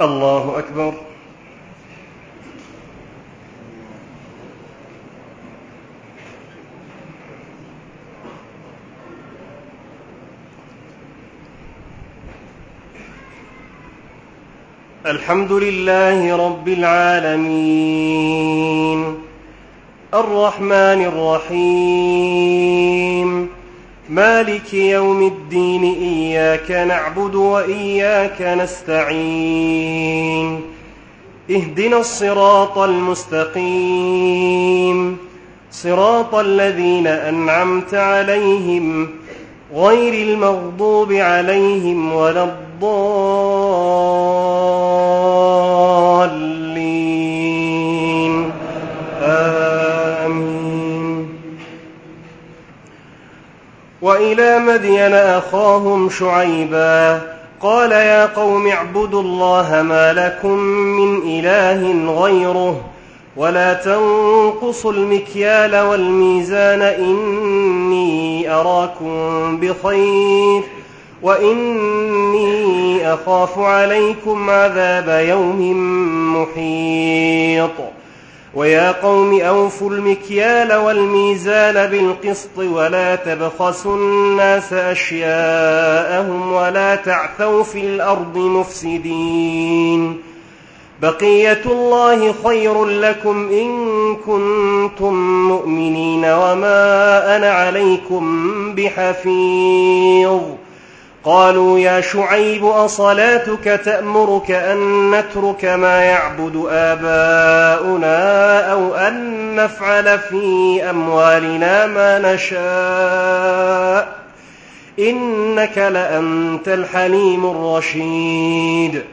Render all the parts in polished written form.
الله أكبر. الحمد لله رب العالمين الرحمن الرحيم مالك يوم الدين إياك نعبد وإياك نستعين اهدنا الصراط المستقيم صراط الذين أنعمت عليهم غير المغضوب عليهم ولا الضالين آمين. وإلى مدين أخاهم شعيبا قال يا قوم اعبدوا الله ما لكم من إله غيره ولا تنقصوا المكيال والميزان إني أراكم بخير وإني أخاف عليكم عذاب يوم محيط. ويا قوم أوفوا المكيال والميزان بالقسط ولا تبخسوا الناس أشياءهم ولا تعثوا في الأرض مفسدين بقية الله خير لكم إن كنتم مؤمنين وما أنا عليكم بحفيظ. قالوا يا شعيب أصلاتك تأمرك أن نترك ما يعبد آباؤنا أو أن نفعل في أموالنا ما نشاء إنك لأنت الحليم الرشيد.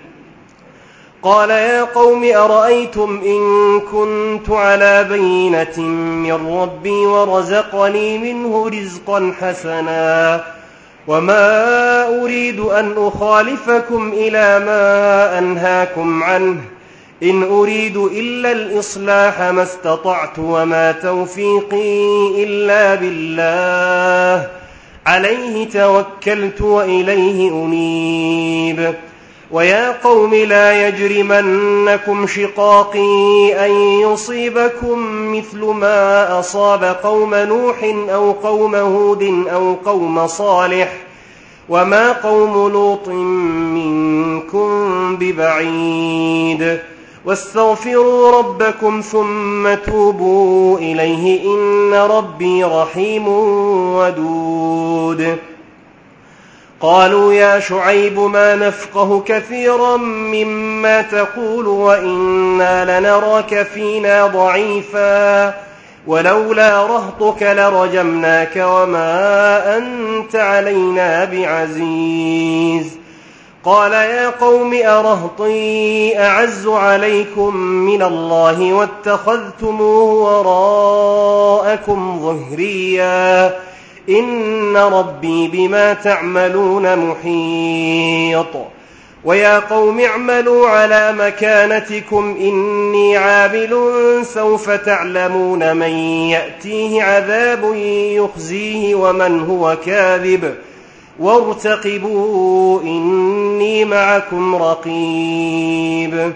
قال يا قوم أرأيتم إن كنت على بينة من ربي ورزقني منه رزقا حسنا وما أريد أن أخالفكم إلى ما أنهاكم عنه إن أريد إلا الإصلاح ما استطعت وما توفيقي إلا بالله عليه توكلت وإليه أنيب. ويا قوم لا يجرمنكم شقاقي أن يصيبكم مثل ما أصاب قوم نوح أو قوم هود أو قوم صالح وما قوم لوط منكم ببعيد واستغفروا ربكم ثم توبوا إليه إن ربي رحيم ودود. قالوا يا شعيب ما نفقه كثيرا مما تقول وإنا لنراك فينا ضعيفا ولولا رهطك لرجمناك وما أنت علينا بعزيز. قال يا قوم أرهطي أعز عليكم من الله واتخذتموه وراءكم ظهريا إن ربي بما تعملون محيط. ويا قوم اعملوا على مكانتكم إني عامل سوف تعلمون من يأتيه عذاب يخزيه ومن هو كاذب وارتقبوا إني معكم رقيب.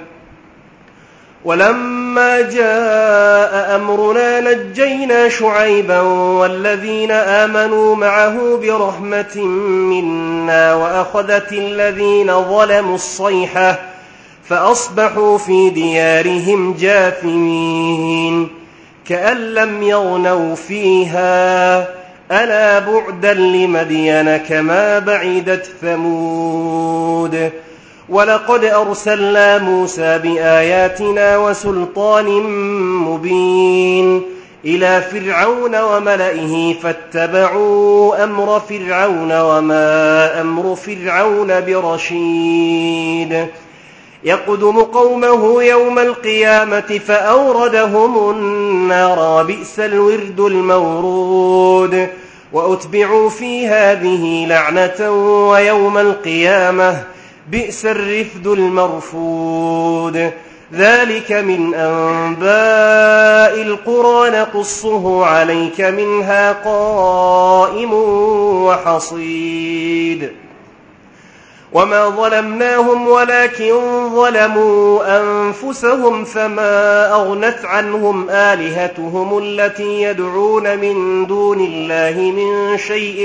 ولما جاء أمرنا نجينا شعيبا والذين آمنوا معه برحمة منا وأخذت الذين ظلموا الصيحة فأصبحوا في ديارهم جاثمين كأن لم يغنوا فيها ألا بعدا لمدين كما بعدت ثمود. ولقد أرسلنا موسى بآياتنا وسلطان مبين إلى فرعون وملئه فاتبعوا أمر فرعون وما أمر فرعون برشيد. يقدم قومه يوم القيامة فأوردهم النار وبئس الورد المورود. وأتبعوا في هذه لعنة ويوم القيامة بئس الرفد المرفود. ذلك من أنباء القرى نقصه عليك منها قائم وحصيد. وما ظلمناهم ولكن ظلموا أنفسهم فما أغنت عنهم آلهتهم التي يدعون من دون الله من شيء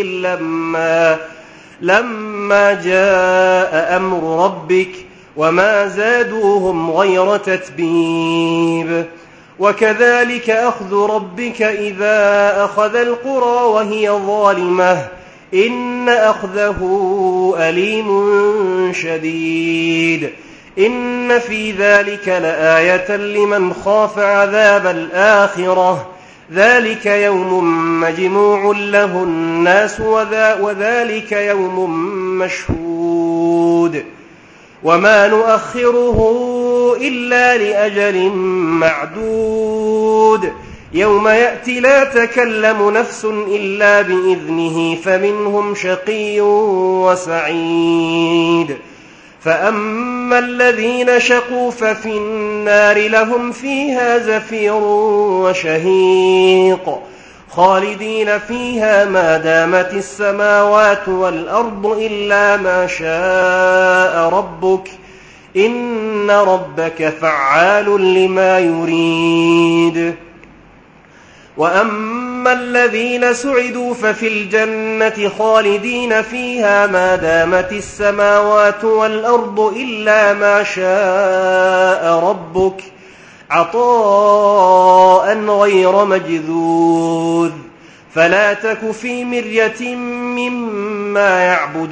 لما جاء أمر ربك وما زادوهم غير تتبيب وكذلك أخذ ربك إذا أخذ القرى وهي ظالمة إن أخذه أليم شديد إن في ذلك لآية لمن خاف عذاب الآخرة ذلك يوم مجموع له الناس وذلك يوم مشهود وما نؤخره إلا لأجل معدود يوم يأتي لا تكلم نفس إلا بإذنه فمنهم شقي وسعيد فأما الذين شقوا ففي النار لهم فيها زفير وشهيق خالدين فيها ما دامت السماوات والأرض إلا ما شاء ربك إن ربك فعال لما يريد وأما الذين سعدوا ففي الجنة خالدين فيها ما دامت السماوات والأرض إلا ما شاء ربك عطاء غير مجذوذ فلا تك في مرية مما يعبد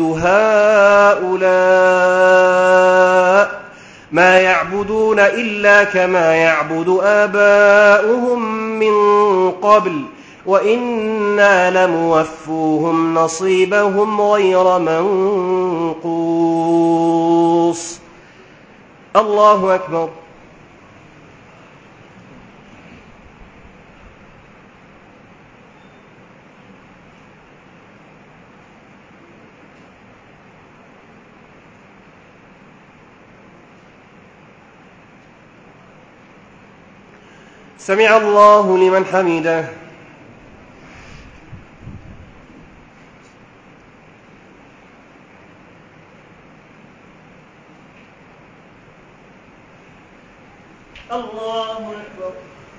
هؤلاء ما يعبدون إلا كما يعبد آباؤهم من قبل وإنا لموفوهم نصيبهم غير منقوص الله أكبر سمع الله لمن حمده الله أكبر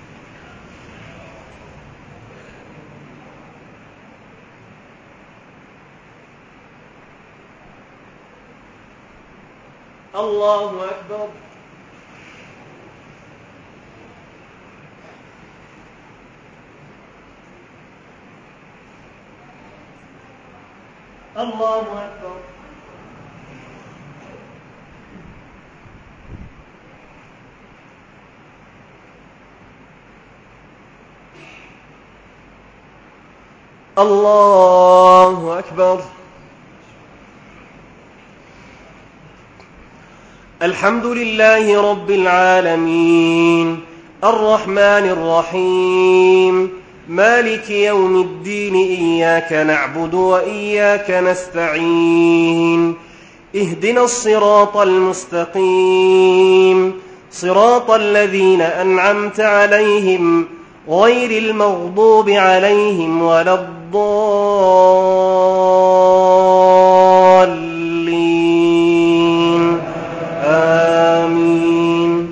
الله أكبر الله أكبر الله أكبر الحمد لله رب العالمين الرحمن الرحيم مالك يوم الدين إياك نعبد وإياك نستعين اهدنا الصراط المستقيم صراط الذين أنعمت عليهم غير المغضوب عليهم ولا الضالين آمين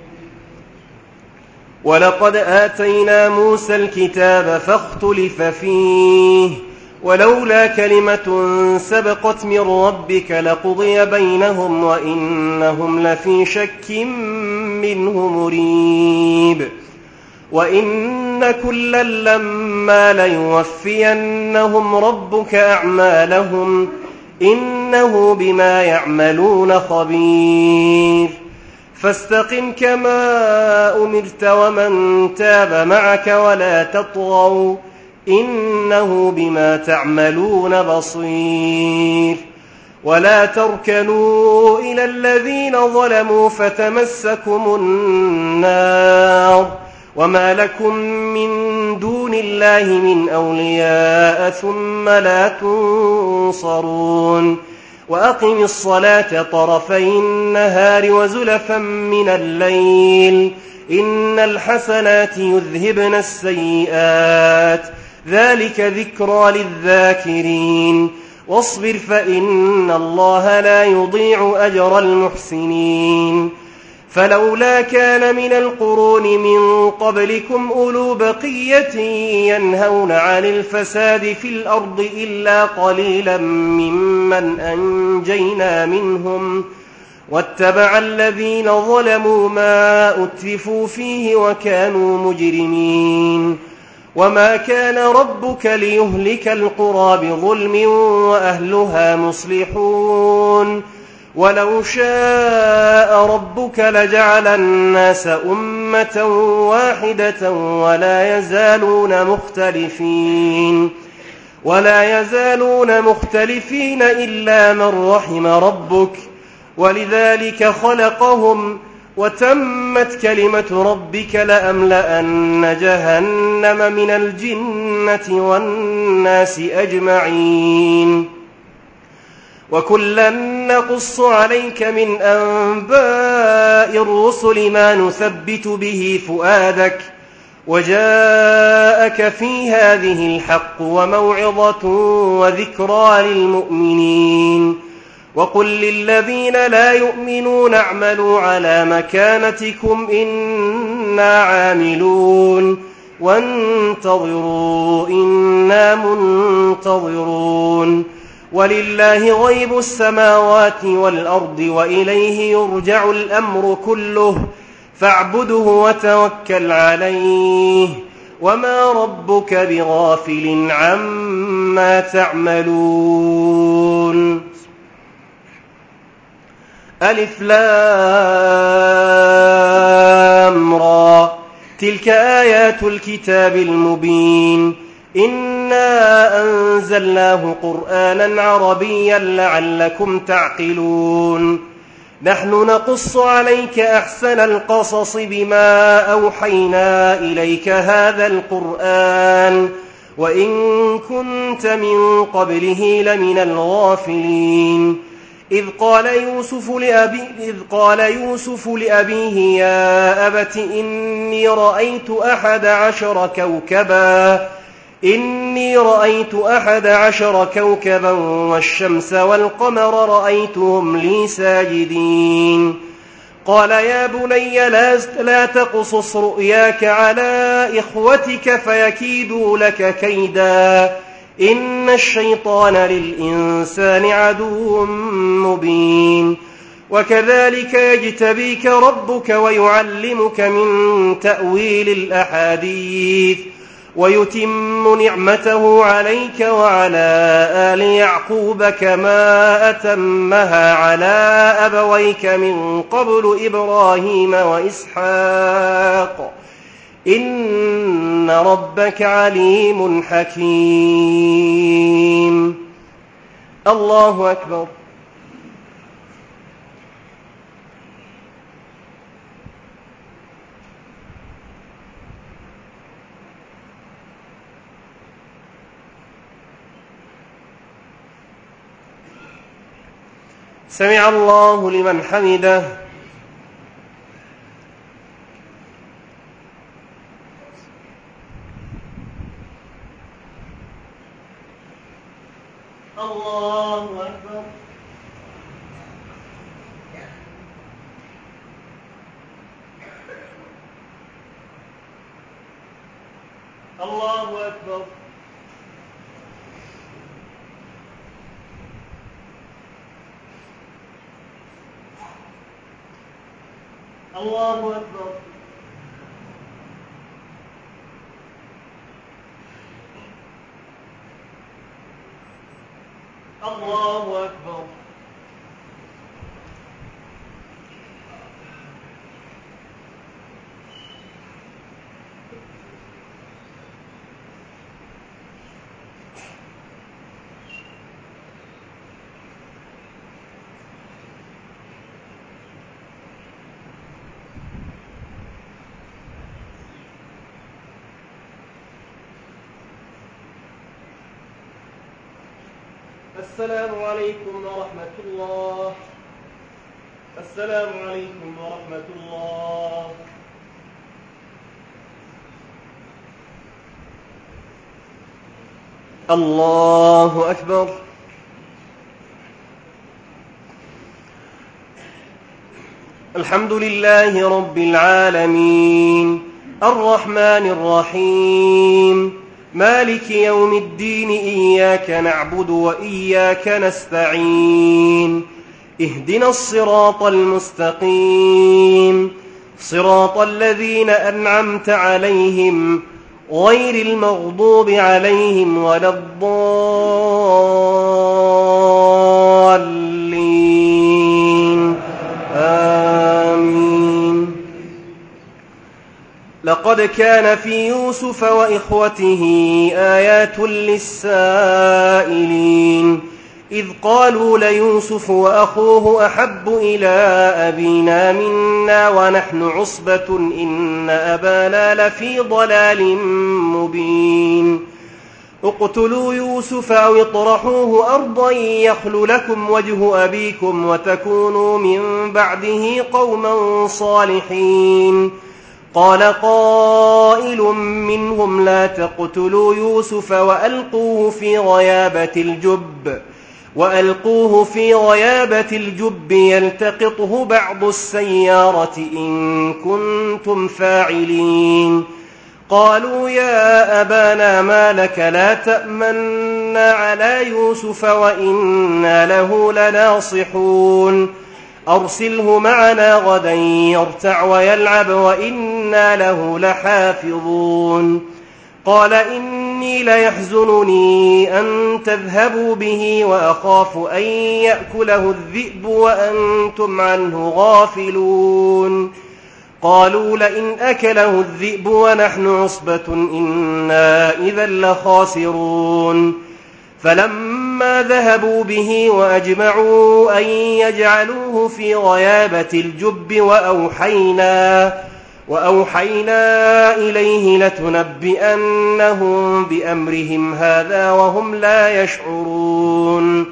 ولقد آتينا موسى الكتاب فاختلف فيه ولولا كلمة سبقت من ربك لقضي بينهم وإنهم لفي شك منه مريب وإن كلا لما ليوفينهم ربك أعمالهم إنه بما يعملون خبير فاستقم كما أمرت ومن تاب معك ولا تطغوا إنه بما تعملون بصير ولا تركنوا إلى الذين ظلموا فتمسكم النار وما لكم من دون الله من أولياء ثم لا تنصرون وأقم الصلاة طرفي النهار وزلفا من الليل إن الحسنات يذهبن السيئات ذلك ذكرى للذاكرين واصبر فإن الله لا يضيع أجر المحسنين فلولا كان من القرون من قبلكم أولو بقية ينهون عن الفساد في الأرض إلا قليلا ممن أنجينا منهم واتبع الذين ظلموا ما أترفوا فيه وكانوا مجرمين وما كان ربك ليهلك القرى بظلم وأهلها مصلحون ولو شاء ربك لجعل الناس أمة واحدة ولا يزالون مختلفين إلا من رحم ربك ولذلك خلقهم وتمت كلمة ربك لأملأن جهنم من الجنة والناس أجمعين وكلا نقص عليك من أنباء الرسل ما نثبت به فؤادك وجاءك في هذه الحق وموعظة وذكرى للمؤمنين وقل للذين لا يؤمنون اعملوا على مكانتكم إنا عاملون وانتظروا إنا منتظرون ولله غيب السماوات والأرض وإليه يرجع الأمر كله فاعبده وتوكل عليه وما ربك بغافل عما تعملون ألف لام را تلك آيات الكتاب المبين إنا أنزلناه قرآنا عربيا لعلكم تعقلون نحن نقص عليك أحسن القصص بما أوحينا إليك هذا القرآن وإن كنت من قبله لمن الغافلين إذ قال يوسف لأبيه يا أبت إني رأيت أحد عشر كوكبا والشمس والقمر رأيتهم لي ساجدين قال يا بني لا تقصص رؤياك على إخوتك فيكيدوا لك كيدا إن الشيطان للإنسان عدو مبين وكذلك يجتبيك ربك ويعلمك من تأويل الأحاديث ويتم نعمته عليك وعلى آل يعقوب كما أتمها على أبويك من قبل إبراهيم وإسحاق إن ربك عليم حكيم الله أكبر سمع الله لمن حمده الله أكبر الله أكبر الله أكبر الله أكبر السلام عليكم ورحمة الله. السلام عليكم ورحمة الله. الله أكبر. الحمد لله رب العالمين الرحمن الرحيم مالك يوم الدين إياك نعبد وإياك نستعين اهدنا الصراط المستقيم صراط الذين أنعمت عليهم غير المغضوب عليهم ولا الضالين آمين. لقد كان في يوسف وإخوته آيات للسائلين إذ قالوا ليوسف وأخوه أحب إلى أبينا منا ونحن عصبة إن أبانا لفي ضلال مبين اقتلوا يوسف أو اطرحوه أرضا يخل لكم وجه أبيكم وتكونوا من بعده قوما صالحين قال قائل منهم لا تقتلوا يوسف وألقوه في غيابة الجب يلتقطه بعض السيارة إن كنتم فاعلين قالوا يا أبانا ما لك لا تأمنا على يوسف وإنا له لناصحون أرسله معنا غدا يرتع ويلعب وإنا له لحافظون قال إني ليحزنني أن تذهبوا به وأخاف أن يأكله الذئب وأنتم عنه غافلون قالوا لئن أكله الذئب ونحن عصبة إنا إذا لخاسرون فلما ذهبوا به وأجمعوا أن يجعلوه في غيابة الجب وأوحينا إليه لتنبئنهم بأمرهم هذا وهم لا يشعرون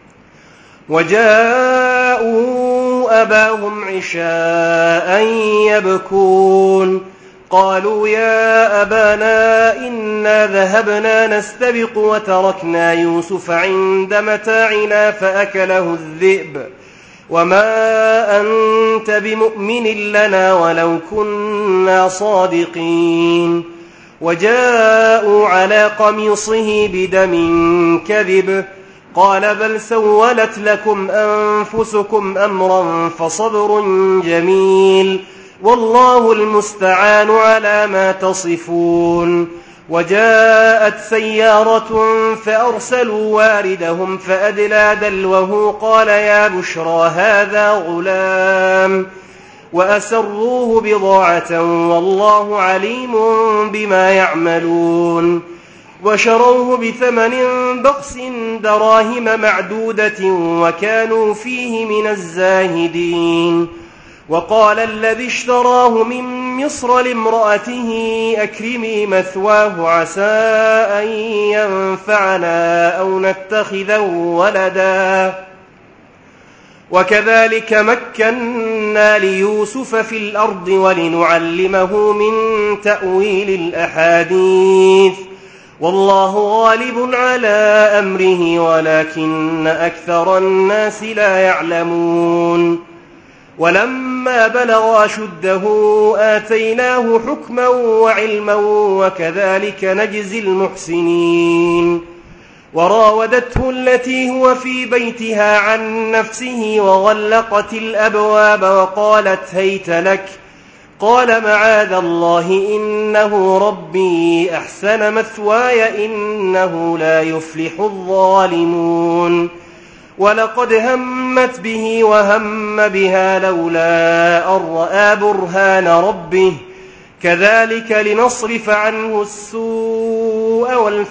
وجاءوا أباهم عشاء يبكون قالوا يا أبانا إنا ذهبنا نستبق وتركنا يوسف عند متاعنا فأكله الذئب وما أنت بمؤمن لنا ولو كنا صادقين وجاءوا على قميصه بدم كذب قال بل سولت لكم أنفسكم أمرا فصبر جميل والله المستعان على ما تصفون وجاءت سيارة فأرسلوا واردهم فأدلى دلوه قال يا بشرى هذا غلام وأسروه بضاعة والله عليم بما يعملون وشروه بثمن بخس دراهم معدودة وكانوا فيه من الزاهدين وقال الذي اشتراه من مصر لامرأته أكرمي مثواه عسى أن ينفعنا أو نتخذه ولدا وكذلك مكنا ليوسف في الأرض ولنعلمه من تأويل الأحاديث والله غالب على أمره ولكن أكثر الناس لا يعلمون ولما بلغ أشده آتيناه حكما وعلما وكذلك نجزي المحسنين وراودته التي هو في بيتها عن نفسه وغلقت الأبواب وقالت هيت لك قال معاذ الله إنه ربي أحسن مثواي إنه لا يفلح الظالمون ولقد همت به وهم بها لولا أن رأى برهان ربه كذلك لنصرف عنه السوء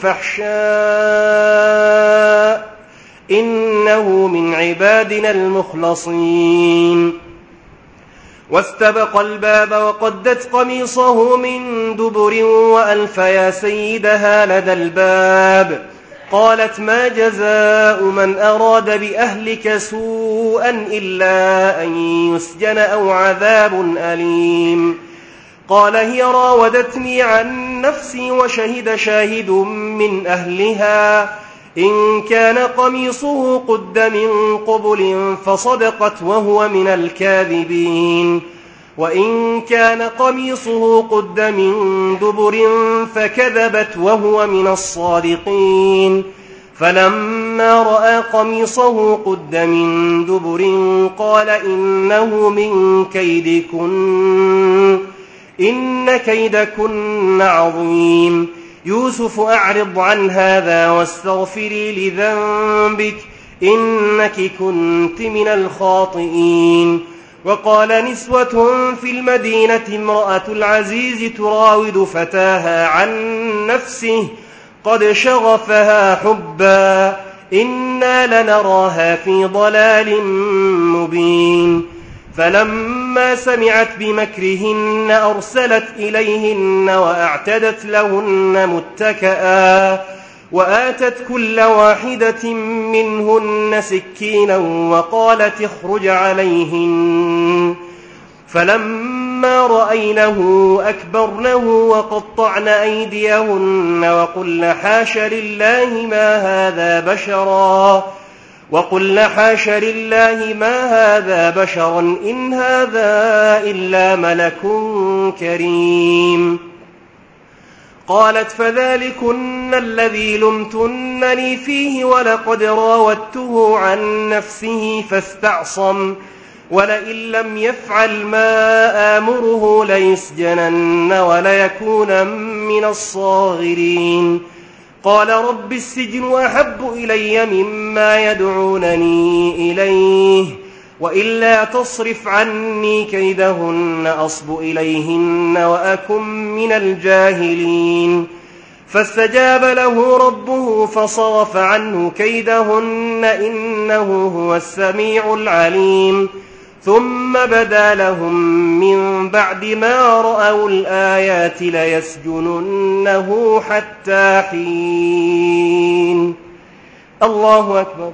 والفحشاء إنه من عبادنا المخلصين واستبق الباب وقدت قميصه من دبر وألف يا سيدها لدى الباب قالت ما جزاء من أراد بأهلك سوءا إلا أن يسجن أو عذاب أليم قال هي راودتني عن نفسي وشهد شاهد من أهلها إن كان قميصه قد من قبل فصدقت وهو من الكاذبين وإن كان قميصه قد من دبر فكذبت وهو من الصادقين فلما رأى قميصه قد من دبر قال إنه من كيدكن إن كيدكن عظيم يوسف أعرض عن هذا واستغفري لذنبك إنك كنت من الخاطئين وقال نسوة في المدينة امرأة العزيز تراود فتاها عن نفسه قد شغفها حبا إنا لنراها في ضلال مبين فلما سمعت بمكرهن أرسلت إليهن وأعتدت لهن متكئا وآتت كل واحدة منهن سكينا وقالت اخرج عليهن فلما رأينه أكبرنه وقطعن أيديهن وقلن حاش لله ما هذا بشرا إن هذا إلا ملك كريم قالت فذلكن الذي لمتنني فيه ولقد راودته عن نفسه فاستعصم ولئن لم يفعل ما آمره ليسجنن وليكون من الصاغرين قال رب السجن أحب إلي مما يدعونني إليه وإلا تصرف عني كيدهن أصب إليهن وأكن من الجاهلين فاستجاب له ربه فصرف عنه كيدهن إنه هو السميع العليم ثم بدا لهم من بعد ما رأوا الآيات ليسجننه حتى حين. الله أكبر.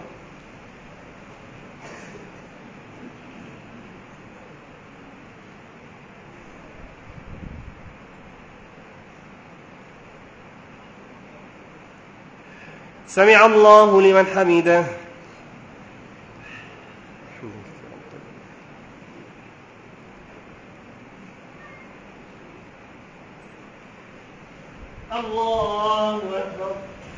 سمع الله لمن حمده. الله أكبر.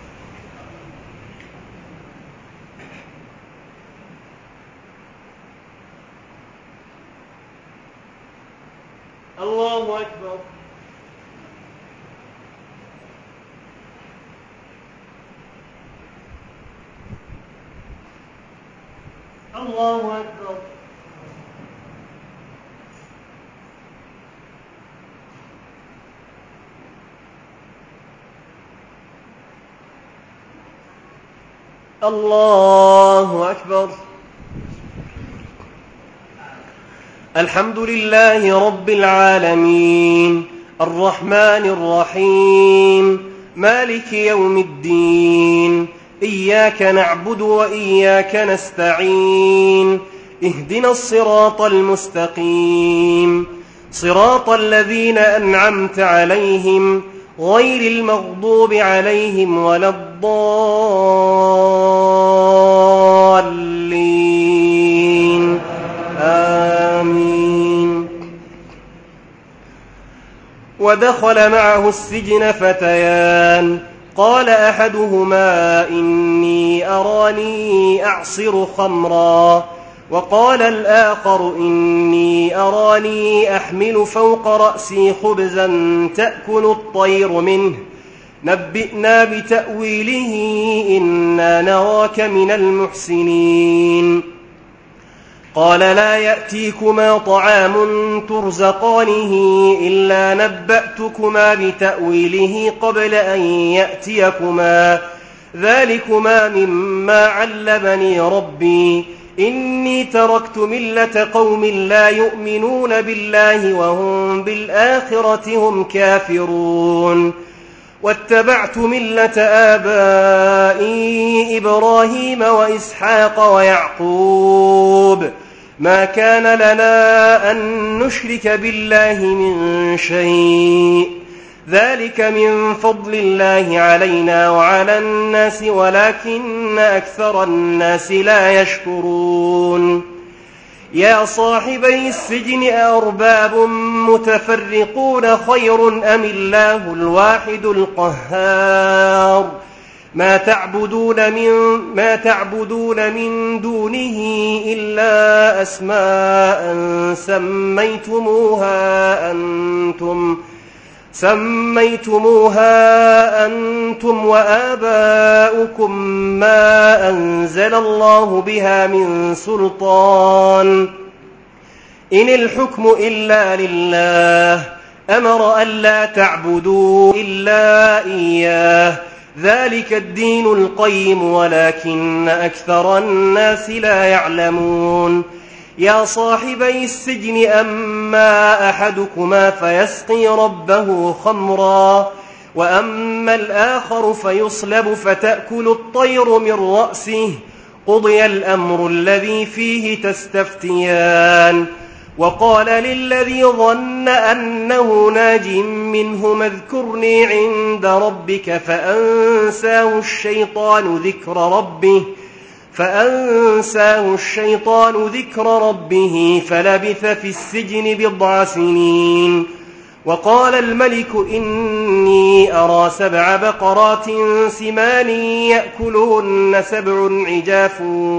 الله أكبر. الله أكبر. الله أكبر. الحمد لله رب العالمين الرحمن الرحيم مالك يوم الدين إياك نعبد وإياك نستعين اهدنا الصراط المستقيم صراط الذين أنعمت عليهم غير المغضوب عليهم ولا الضالين آمين. ودخل معه السجن فتيان قال أحدهما إني أراني أعصر خمرا وقال الآخر إني أراني أحمل فوق رأسي خبزا تأكل الطير منه نبئنا بتأويله إنا نراك من المحسنين. قال لا يأتيكما طعام ترزقانه إلا نبأتكما بتأويله قبل أن يأتيكما ذلكما مما علمني ربي إني تركت ملة قوم لا يؤمنون بالله وهم بالآخرة هم كافرون واتبعت ملة آبائي إبراهيم وإسحاق ويعقوب ما كان لنا أن نشرك بالله من شيء ذلك من فضل الله علينا وعلى الناس ولكن أكثر الناس لا يشكرون يا صاحبي السجن أأرباب متفرقون خير أم الله الواحد القهار ما تعبدون من دونه إلا أسماء سميتموها أنتم وآباؤكم ما أنزل الله بها من سلطان إن الحكم إلا لله أمر ألا تعبدوا إلا إياه ذلك الدين القيم ولكن أكثر الناس لا يعلمون يا صاحبي السجن أما أحدكما فيسقي ربه خمرا وأما الآخر فيصلب فتأكل الطير من رأسه قضي الأمر الذي فيه تستفتيان وقال للذي ظن أنه ناج منهما اذكرني عند ربك فأنساه الشيطان ذكر ربه فلبث في السجن 7 سنين وقال الملك إني أرى 7 بقرات سمان يأكلهن 7 عجاف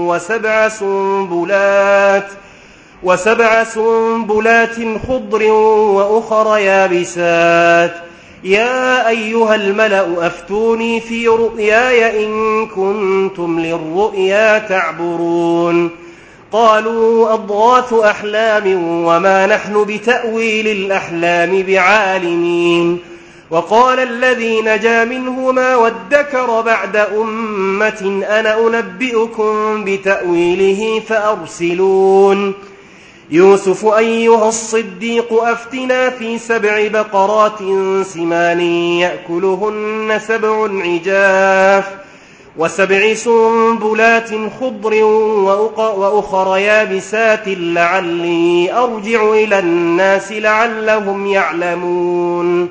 وسبع سنبلات خضر وأخر يابسات يا أيها الملأ أفتوني في رؤياي إن كنتم للرؤيا تعبرون قالوا أضغاث أحلام وما نحن بتأويل الأحلام بعالمين وقال الذي نجا منهما وادكر بعد أمة أنا أنبئكم بتأويله فأرسلون يوسف أيها الصديق أفتنا في 7 بقرات سمان يأكلهن 7 عجاف و7 سنبلات خضر وأخر يابسات لعلي أرجع إلى الناس لعلهم يعلمون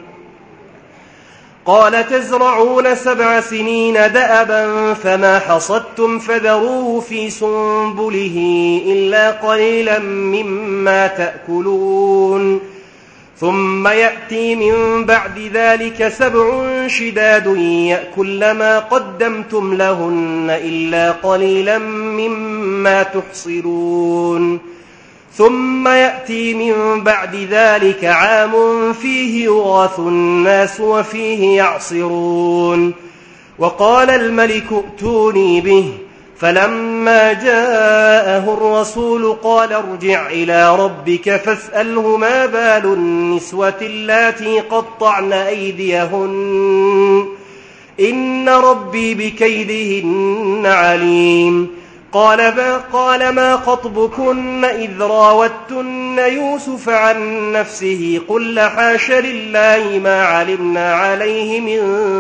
قال تزرعون 7 سنين دأبا فما حصدتم فذروه في سنبله إلا قليلا مما تأكلون ثم يأتي من بعد ذلك 7 شداد يأكل ما قدمتم لهن إلا قليلا مما تحصرون ثم يأتي من بعد ذلك عام فيه يغاث الناس وفيه يعصرون وقال الملك ائتوني به فلما جاءه الرسول قال ارجع إلى ربك فاسأله ما بال النسوة اللاتي قطعن أيديهن إن ربي بكيدهن عليم قال ما خطبكن إذ راوتن يوسف عن نفسه قلن حاش لله ما علمنا عليه من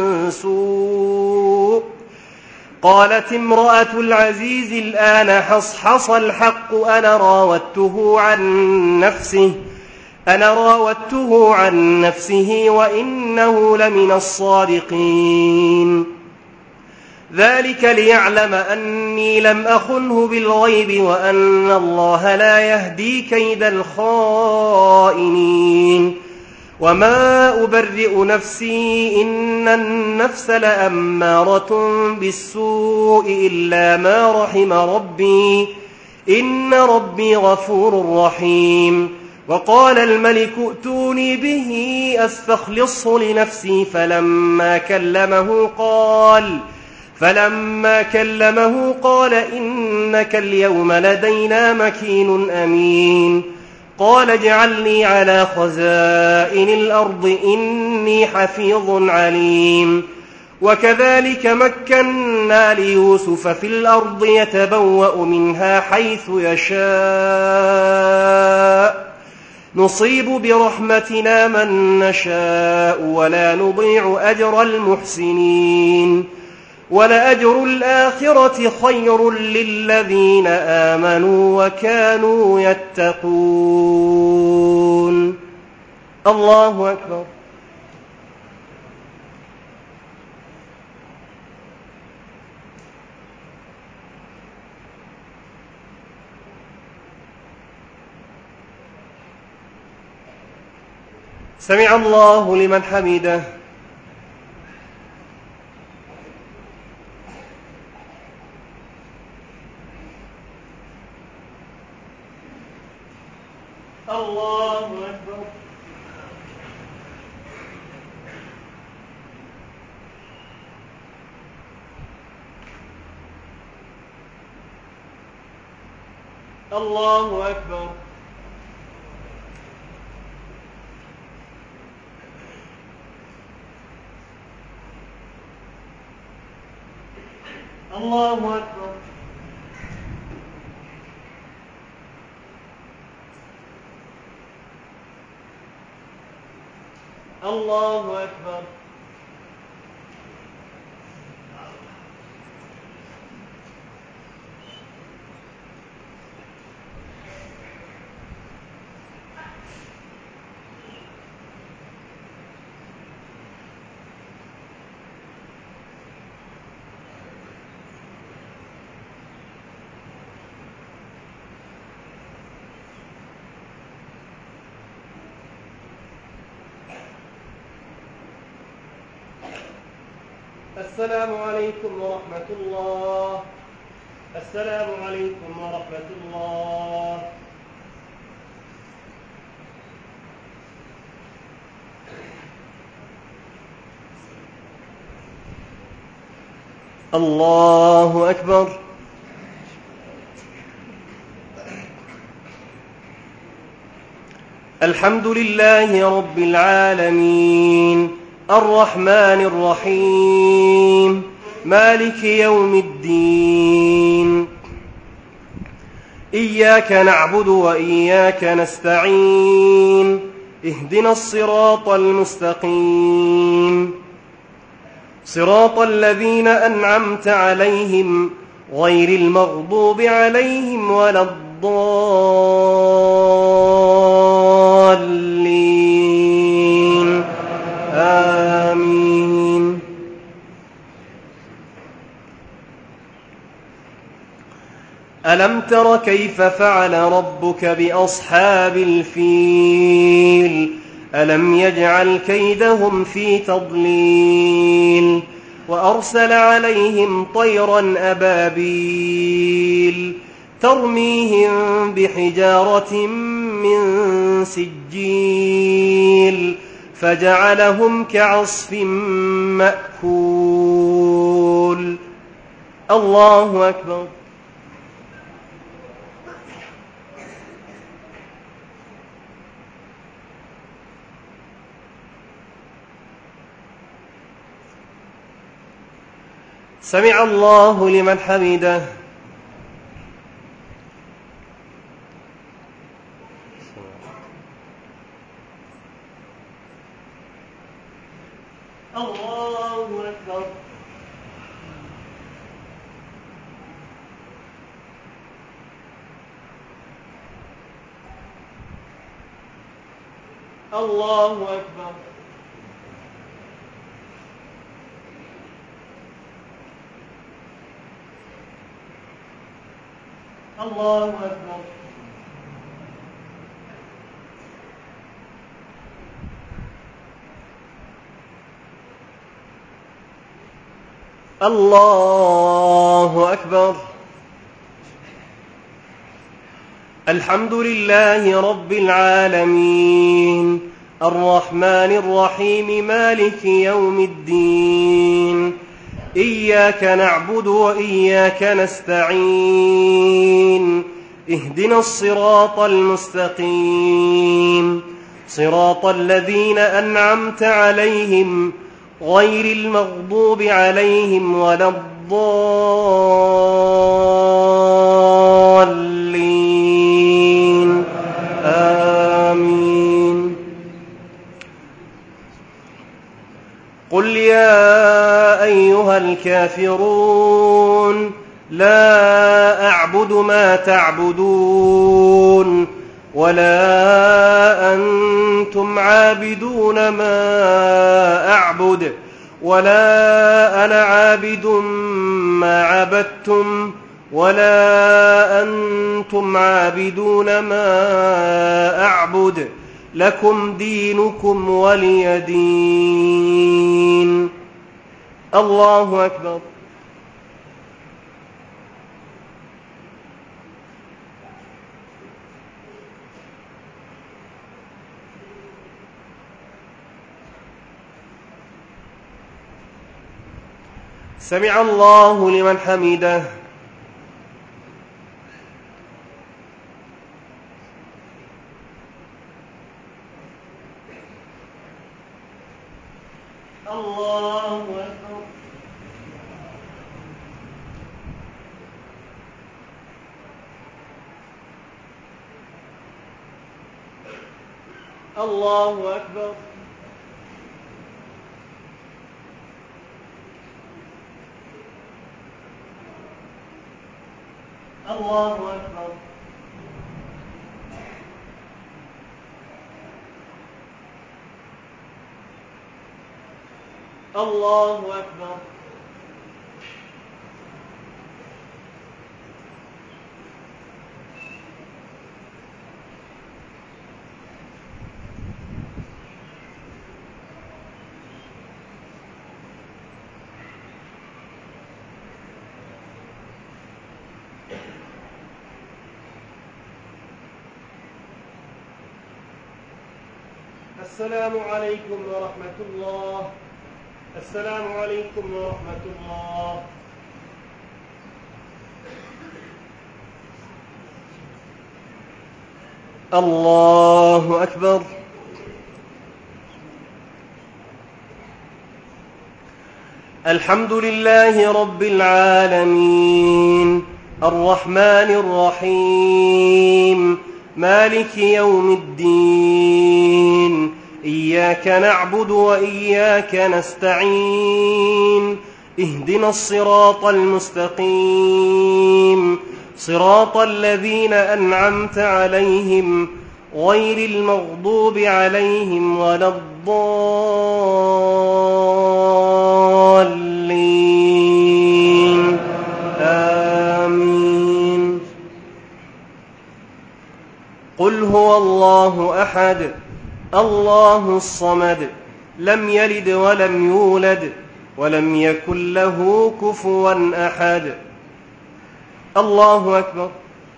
سوء قالت امرأة العزيز الآن حصحص الحق أنا راودته عن نفسه وإنه لمن الصادقين ذلك ليعلم أني لم أخنه بالغيب وأن الله لا يهدي كيد الخائنين وما أبرئ نفسي إن النفس لأمارة بالسوء إلا ما رحم ربي إن ربي غفور رحيم وقال الملك ائتوني به أستخلصه لنفسي فلما كلمه قال إنك اليوم لدينا مكين أمين قال اجعلني على خزائن الأرض إني حفيظ عليم وكذلك مكنا ليوسف في الأرض يتبوأ منها حيث يشاء نصيب برحمتنا من نشاء ولا نضيع أجر المحسنين ولأجر الآخرة خير للذين آمنوا وكانوا يتقون الله أكبر سمع الله لمن حمده. الله أكبر. الله أكبر. الله أكبر. الله أكبر. السلام عليكم ورحمة الله. السلام عليكم ورحمة الله. الله أكبر. الحمد لله رب العالمين الرحمن الرحيم مالك يوم الدين. إياك نعبد وإياك نستعين. اهدنا الصراط المستقيم صراط الذين أنعمت عليهم غير المغضوب عليهم ولا الضالين. آمين. ألم تر كيف فعل ربك بأصحاب الفيل ألم يجعل كيدهم في تضليل وأرسل عليهم طيرا أبابيل ترميهم بحجارة من سجيل فجعلهم كعصف مأكول. الله أكبر. سمع الله لمن حمده. الله أكبر. الله أكبر. الله أكبر. الله أكبر. الحمد لله رب العالمين الرحمن الرحيم مالك يوم الدين. إياك نعبد وإياك نستعين. اهدنا الصراط المستقيم صراط الذين أنعمت عليهم غير المغضوب عليهم ولا الضالين. آمين. قل يا أيها الكافرون لا أعبد ما تعبدون ولا أنتم عابدون ما أعبد ولا أنا عابد ما عبدتم ولا أنتم عابدون ما أعبد لكم دينكم ولي دين. الله أكبر. سمع الله لمن حمده. الله أكبر. الله أكبر. الله أكبر. الله أكبر. السلام عليكم ورحمة الله. السلام عليكم ورحمة الله. الله أكبر. الحمد لله رب العالمين الرحمن الرحيم مالك يوم الدين. إياك نعبد وإياك نستعين. اهدنا الصراط المستقيم صراط الذين أنعمت عليهم غير المغضوب عليهم ولا الضالين. آمين. قل هو الله أحد الله الصمد لم يلد ولم يولد ولم يكن له كفوا أحد. الله أكبر.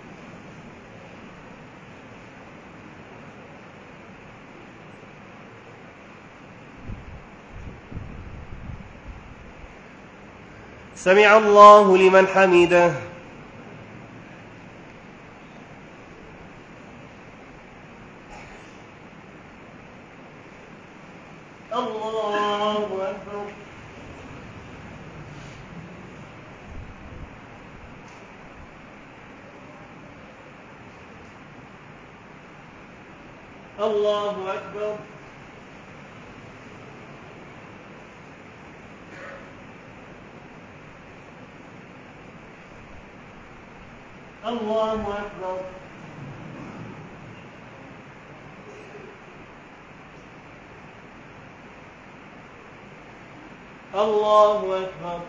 سمع الله لمن حمده. الله أكبر. الله أكبر. الله أكبر. الله أكبر.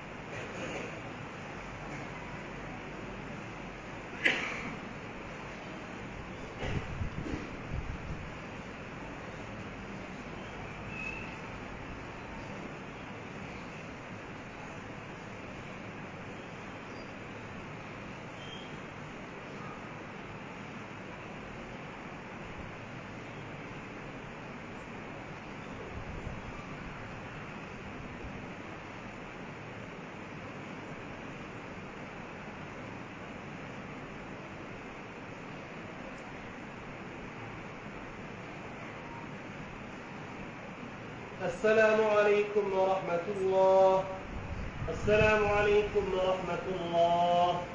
السلام عليكم ورحمة الله. السلام عليكم ورحمة الله.